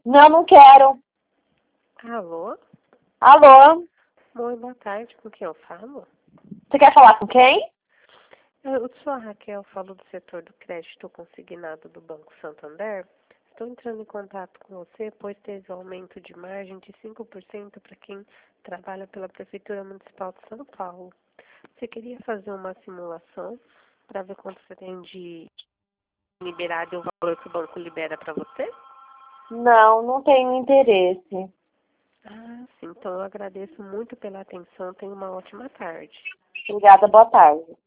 Não, não quero. Alô? Alô? Oi, boa tarde. Com quem eu falo? Você quer falar com quem? Eu sou a Raquel, falo do setor do crédito consignado do Banco Santander. Estou entrando em contato com você, pois teve um aumento de margem de 5% para quem trabalha pela Prefeitura Municipal de São Paulo. Você queria fazer uma simulação para ver quanto você tem de liberado e o valor que o banco libera para você? Não, não tenho interesse. Ah, sim. Então eu agradeço muito pela atenção. Tenha uma ótima tarde. Obrigada, boa tarde.